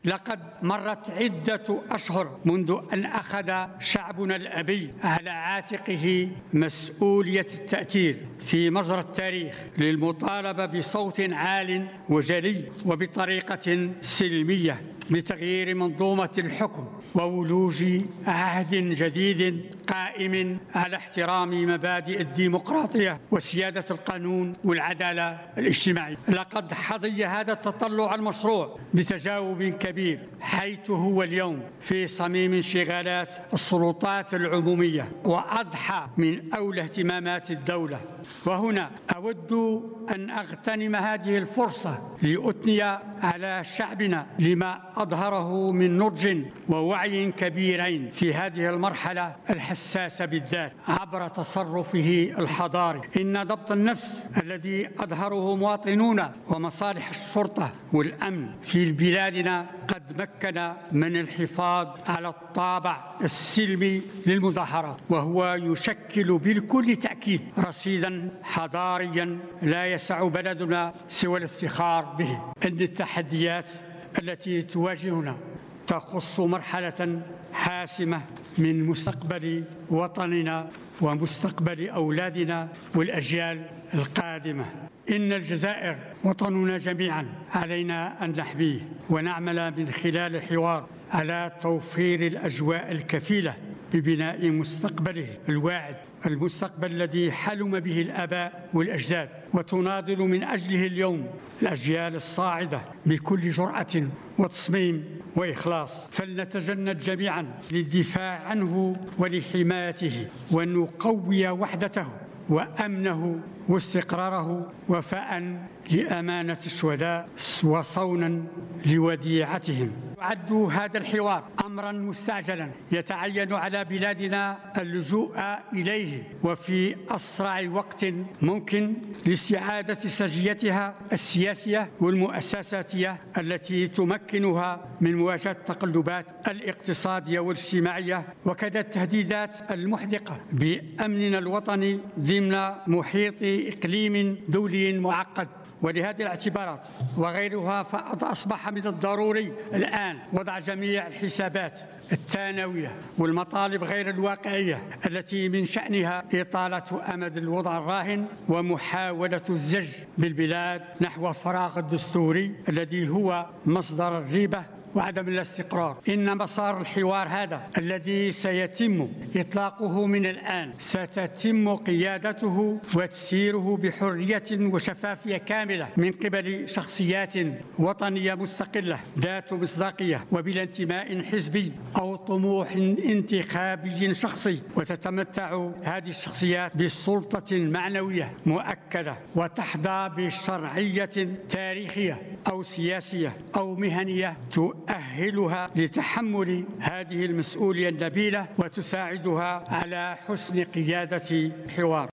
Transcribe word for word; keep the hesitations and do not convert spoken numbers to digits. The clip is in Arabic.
لقد مرت عدة أشهر منذ أن أخذ شعبنا الأبي على عاتقه مسؤولية التأثير في مجرى التاريخ للمطالبة بصوت عال وجلي وبطريقة سلمية بتغيير منظومة الحكم وولوج عهد جديد قائم على احترام مبادئ الديمقراطية وسيادة القانون والعدالة الاجتماعية. لقد حظي هذا التطلع المشروع بتجاوب كبير، حيث هو اليوم في صميم انشغالات السلطات العمومية وأضحى من أولى اهتمامات الدولة. وهنا أود أن أغتنم هذه الفرصة لأثني على شعبنا لما أظهره من نضج ووعي كبيرين في هذه المرحلة الحساسة بالذات عبر تصرفه الحضاري. إن ضبط النفس الذي أظهره مواطنون ومصالح الشرطة والأمن في بلادنا قد مكن من الحفاظ على الطابع السلمي للمظاهرات، وهو يشكل بكل تأكيد رصيدا حضاريا لا يسع بلدنا سوى الافتخار به. إن التحديات التي تواجهنا تخص مرحلة حاسمة من مستقبل وطننا ومستقبل أولادنا والأجيال القادمة. إن الجزائر وطننا جميعا، علينا أن نحميه ونعمل من خلال الحوار على توفير الأجواء الكفيلة ببناء مستقبله الواعد، المستقبل الذي حلم به الآباء والأجداد وتناضل من أجله اليوم الأجيال الصاعدة بكل جرأة وتصميم وإخلاص. فلنتجند جميعا للدفاع عنه ولحمايته، ونقوي وحدته وأمنه واستقراره وفاء لأمانة الشهداء وصونا لوديعتهم. يعد هذا الحوار أمرا مستعجلا يتعين على بلادنا اللجوء إليه وفي أسرع وقت ممكن لاستعادة سجيتها السياسية والمؤسساتية التي تمكنها من مواجهة التقلبات الاقتصادية والاجتماعية وكذا التهديدات المحدقة بأمننا الوطني ضمن محيط إقليم دولي معقد. ولهذه الاعتبارات وغيرها فأصبح من الضروري الآن وضع جميع الحسابات الثانوية والمطالب غير الواقعية التي من شأنها إطالة أمد الوضع الراهن ومحاولة الزج بالبلاد نحو الفراغ الدستوري الذي هو مصدر الريبة وعدم الاستقرار. إن مسار الحوار هذا الذي سيتم إطلاقه من الآن ستتم قيادته وتسييره بحرية وشفافية كاملة من قبل شخصيات وطنية مستقلة ذات مصداقية وبلا انتماء حزبي أو طموح انتخابي شخصي، وتتمتع هذه الشخصيات بسلطة معنوية مؤكدة وتحظى بشرعية تاريخية أو سياسية أو مهنية تؤهلها لتحمل هذه المسؤولية النبيلة وتساعدها على حسن قيادة الحوار.